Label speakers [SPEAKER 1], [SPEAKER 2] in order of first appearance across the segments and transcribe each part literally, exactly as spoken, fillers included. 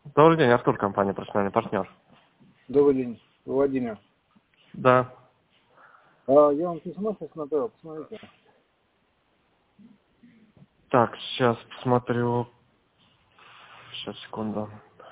[SPEAKER 1] Добрый день, Артур, компания «Профессиональный партнер».
[SPEAKER 2] Добрый день, Владимир.
[SPEAKER 1] Да.
[SPEAKER 2] А, я вам письмо сейчас смотрел, посмотрите.
[SPEAKER 1] Так, сейчас посмотрю. Сейчас, секунду.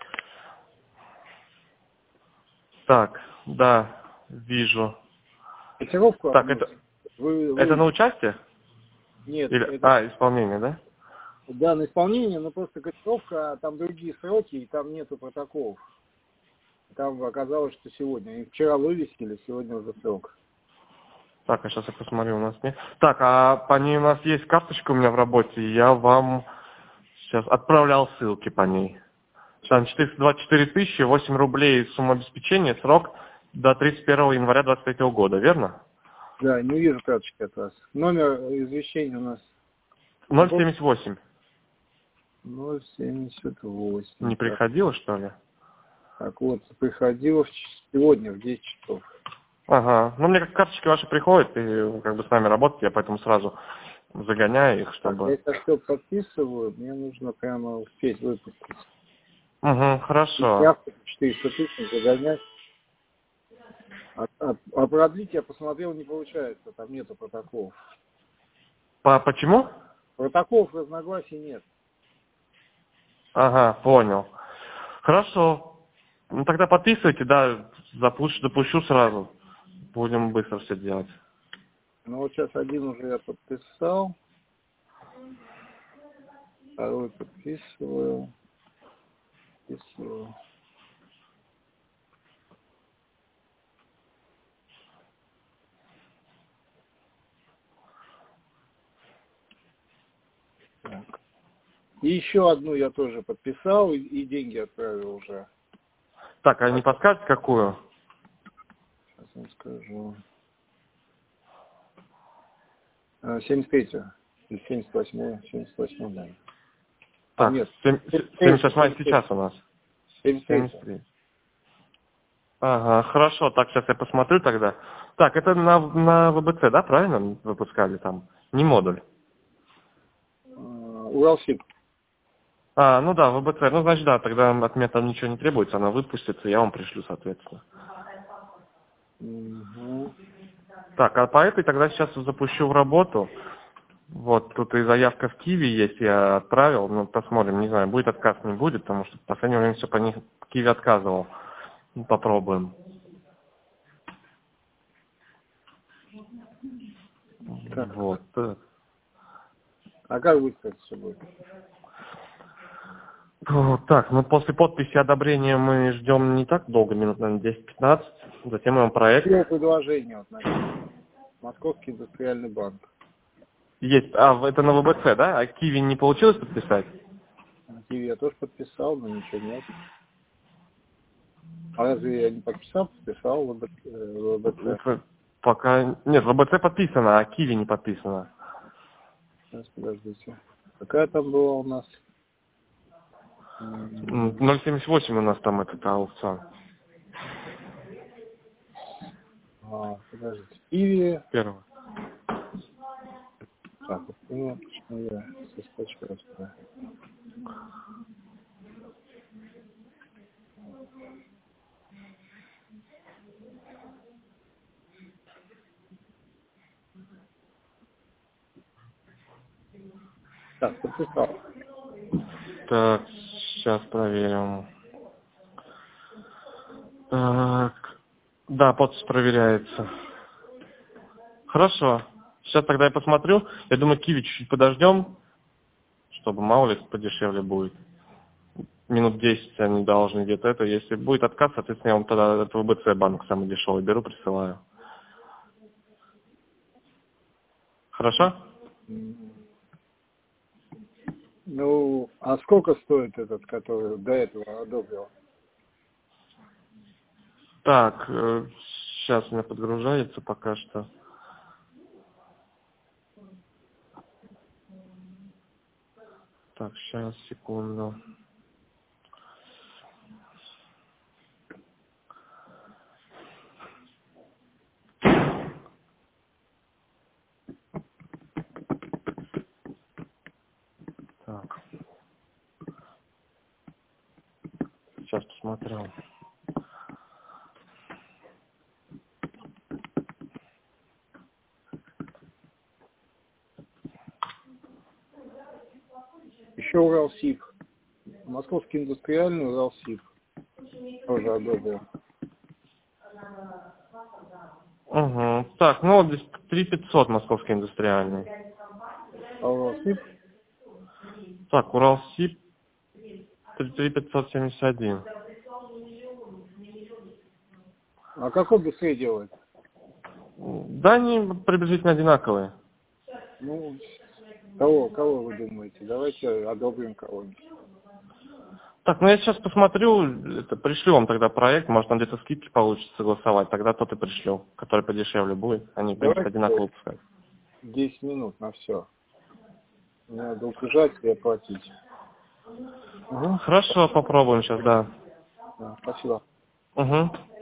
[SPEAKER 1] Так, да, вижу.
[SPEAKER 2] Котировку
[SPEAKER 1] Так,
[SPEAKER 2] одну.
[SPEAKER 1] это,
[SPEAKER 2] Вы,
[SPEAKER 1] это
[SPEAKER 2] вы...
[SPEAKER 1] на участие?
[SPEAKER 2] Нет,
[SPEAKER 1] Или,
[SPEAKER 2] это
[SPEAKER 1] а, исполнение, да?
[SPEAKER 2] да, на исполнение, но просто котировка, а там другие сроки, и там нету протоколов. Там оказалось, что сегодня. И вчера вывесили, сегодня уже срок.
[SPEAKER 1] Так, а сейчас я посмотрю, у нас нет. Так, а по ней у нас есть карточка у меня в работе, и я вам сейчас отправлял ссылки по ней. Там четыреста двадцать четыре тысячи, восемь рублей сумма обеспечения, срок до тридцать первого января двадцать третьего года, верно?
[SPEAKER 2] Да, не вижу карточки от вас. Номер извещения у нас
[SPEAKER 1] ноль семьдесят восемь.
[SPEAKER 2] ноль семьдесят восемь.
[SPEAKER 1] Не
[SPEAKER 2] Так,
[SPEAKER 1] приходило, что ли?
[SPEAKER 2] так вот, приходило в ч- сегодня в десять часов.
[SPEAKER 1] Ага. Ну, мне как карточки ваши приходят, и как бы с нами работать, я поэтому сразу загоняю их,
[SPEAKER 2] Так, я
[SPEAKER 1] чтобы...
[SPEAKER 2] это все подписываю, мне нужно прямо успеть выпустить.
[SPEAKER 1] Угу,
[SPEAKER 2] И
[SPEAKER 1] хорошо.
[SPEAKER 2] явку четыреста тысяч загонять. А, а, а продлить я посмотрел, не получается, там нету протоколов.
[SPEAKER 1] По почему?
[SPEAKER 2] Протоколов разногласий нет.
[SPEAKER 1] Ага, понял. Хорошо. Ну, тогда подписывайте, да, запущу, допущу сразу. Будем быстро все делать.
[SPEAKER 2] Ну вот сейчас один уже я подписал, второй подписываю, подписываю. Так. И еще одну я тоже подписал и, и деньги отправил уже.
[SPEAKER 1] Так, а не
[SPEAKER 2] Так,
[SPEAKER 1] подскажете, какую?
[SPEAKER 2] сейчас вам скажу. А, семьдесят третью. Или семьдесят восьмую. семьдесят восьмую, да. А,
[SPEAKER 1] Так,
[SPEAKER 2] нет.
[SPEAKER 1] семь- семьдесят восьмая сейчас у нас.
[SPEAKER 2] семьдесят
[SPEAKER 1] семьдесят
[SPEAKER 2] третью.
[SPEAKER 1] три. Ага, хорошо, так, сейчас я посмотрю тогда. Так, это на, на ВБЦ, да, правильно выпускали там? Не модуль.
[SPEAKER 2] Уралсиб.
[SPEAKER 1] А, ну да, ВБЦ. Ну, значит, да, тогда от меня там ничего не требуется, она выпустится, я вам пришлю, соответственно.
[SPEAKER 2] Угу.
[SPEAKER 1] Так, а по этой тогда сейчас запущу в работу. Вот, тут и заявка в Киви есть, я отправил, ну, посмотрим, не знаю, будет отказ, не будет, потому что в последнее время все по них Киви отказывал. Ну, попробуем.
[SPEAKER 2] Так.
[SPEAKER 1] Вот. э.
[SPEAKER 2] А как быстро это все будет?
[SPEAKER 1] Вот так, ну, после подписи одобрения мы ждем не так долго, минут, наверное, десять-пятнадцать. Затем мы вам проект.
[SPEAKER 2] Первое предложение вот написано. Московский индустриальный банк.
[SPEAKER 1] Есть, а, в- это на ВБЦ, да? А Киви не получилось подписать?
[SPEAKER 2] На Киви я тоже подписал, но ничего нет. А разве я не подписал? Подписал в ВБЦ.
[SPEAKER 1] Это пока... Нет, ВБЦ подписано, а Киви не подписано.
[SPEAKER 2] Сейчас, подождите. Какая там была у нас? М,
[SPEAKER 1] М, ноль семьдесят восемь у нас там этот аукцион.
[SPEAKER 2] А, подождите. Киви.
[SPEAKER 1] Первый.
[SPEAKER 2] Так, вот, ну, почему я соскочил сюда. Так, подписал.
[SPEAKER 1] Так, сейчас проверим. Так, да, подпись проверяется. Хорошо. Сейчас тогда я посмотрю. Я думаю, Киви чуть-чуть подождем, чтобы мало ли подешевле будет. Минут десять они должны где-то это. Если будет отказ, соответственно, я вам тогда от ВБЦ банк самый дешевый беру, присылаю. Хорошо?
[SPEAKER 2] М, Ну, а сколько стоит этот, который до этого одобрил?
[SPEAKER 1] Так, сейчас у меня подгружается пока что. Так, сейчас, секунду. Так. Сейчас посмотрю.
[SPEAKER 2] Еще Уралсиб. Московский индустриальный Уралсиб. Тоже одобрил.
[SPEAKER 1] Угу. Так, ну вот здесь три пятьсот московский индустриальный.
[SPEAKER 2] А Уралсиб?
[SPEAKER 1] Так, Уралсиб три пятьсот семьдесят один.
[SPEAKER 2] А какой быстрее делает?
[SPEAKER 1] Да, они приблизительно одинаковые.
[SPEAKER 2] Ну, кого, кого вы думаете? Давайте одобрим кого-нибудь.
[SPEAKER 1] Так, ну я сейчас посмотрю, это, пришлю вам тогда проект, может там где-то скидки получится согласовать, тогда тот и пришлю, который подешевле будет. Они, в принципе,
[SPEAKER 2] Давайте
[SPEAKER 1] одинаково выпускают.
[SPEAKER 2] десять минут на все. Мне надо убежать и оплатить. Угу.
[SPEAKER 1] Хорошо, попробуем сейчас, да.
[SPEAKER 2] Да, спасибо.
[SPEAKER 1] Угу.